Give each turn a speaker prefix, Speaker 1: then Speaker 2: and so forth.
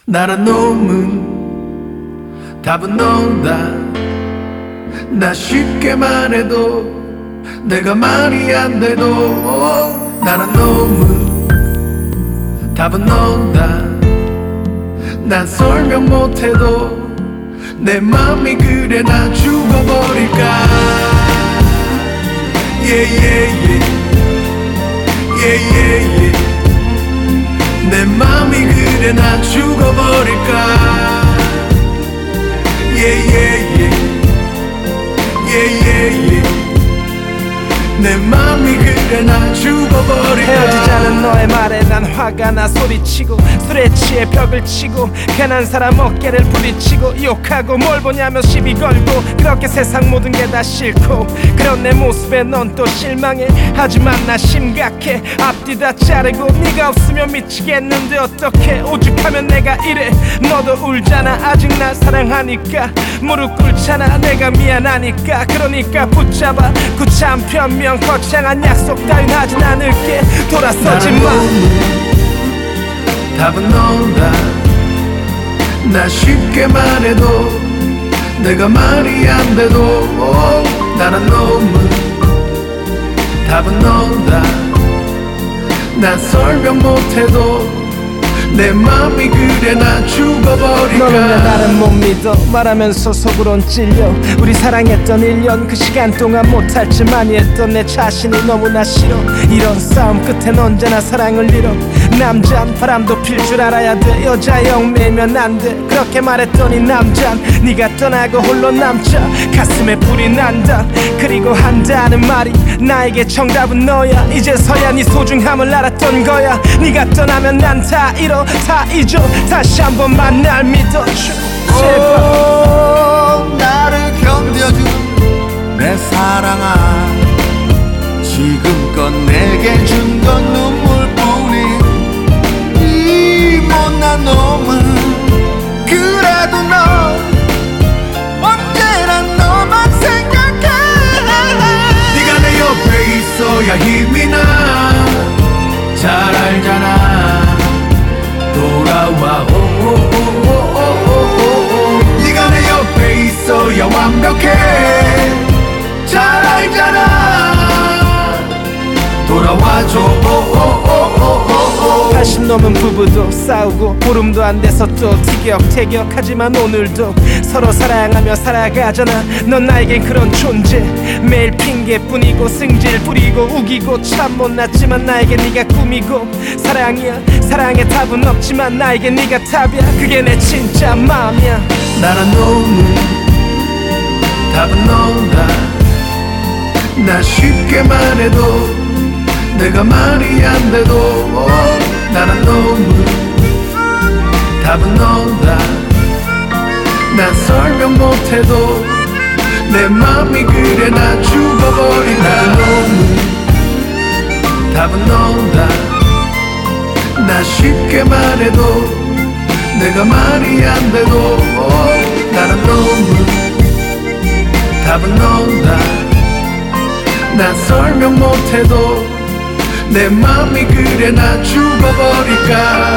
Speaker 1: 나란 놈은 답은 너다. 나 쉽게 말해도 내가 말이 안 돼도 나란 놈은 답은 너다. 난 설명 못해도 내 맘이 그래. 나 죽어버릴까. 내 맘이 그래. 나 죽어버릴까. 내 맘이 그래. 나 죽어버릴까.
Speaker 2: 헤어지자는 너의 말에 난 화가 나 소리치고 술에 취해 벽을 치고 괜한 사람 어깨를 부딪히고 욕하고 뭘 보냐며 시비 걸고 그렇게 세상 모든 게 다 싫고 그런 내 모습에 넌 또 실망해. 하지만 나 심각해. 앞뒤 다 자르고 네가 없으면 미치겠는데 어떡해. 오죽하면 내가 이래. 너도 울잖아. 아직 날 사랑하니까 무릎 꿇잖아. 내가 미안하니까. 그러니까 붙잡아. 구차한 변명 거창한 약속 따윈 하진 않을게. 돌아서지 마.
Speaker 1: 답은 너다. 나 쉽게 말해도 내가 말이 안 돼도 나란 놈은 답은 너다. 나 설명 못해도 내 맘이 그래. 나 죽어버릴까.
Speaker 2: 너는 왜 나를 못 믿어. 말하면서 속으론 찔려. 우리 사랑했던 1년 그 시간 동안 못할 짓 많이 했던 내 자신이 너무나 싫어. 이런 싸움 끝엔 언제나 사랑을 잃어. 남잔 바람도 필 줄 알아야 돼. 여자 얽매이면 안 돼. 그렇게 말했더니 남잔 네가 떠나고 홀로 남자. 가슴에 불이 난다. 그리고 한다는 말이 나에게 정답은 너야. 이제서야 네 소중함을 알았던 거야. 네가 떠나면 난 다 잃어. 다 잊어. 다시 한 번만 날 믿어줘 제발.
Speaker 3: 나를 견뎌준 내 사랑아, 지금껏 내게 준 건 눈물뿐인 이 못난 놈은 그래도 너 언제나 너만 생각해.
Speaker 1: 네가 내 옆에 있어야 힘이 나. 잘 알잖아. 돌아와. 네가 내 옆에 있어야 완벽해. 잘 알잖아. 돌아와줘.
Speaker 2: 다시 넘은 부부도 싸우고 보름도 안 돼서 또 티격태격하지만 오늘도 서로 사랑하며 살아가잖아. 넌 나에겐 그런 존재. 매일 핑계뿐이고 승질 부리고 우기고 참 못났지만 나에겐 네가 꿈이고 사랑이야. 사랑에 답은 없지만 나에겐 네가 답이야. 그게 내 진짜 마음이야.
Speaker 1: 나란 놈은 답은 너다. 나 쉽게 말해도 내가 말이 안 돼도 나란 놈은 답은 너다. 난 설명 못해도 내 맘이 그래. 나 죽어버린 나란 놈은 답은 너다. 나 쉽게 말해도 내가 말이 안 돼도 나란 놈은 답은 너다. 난 설명 못해도 내 맘이 그래. 나 죽어버릴까.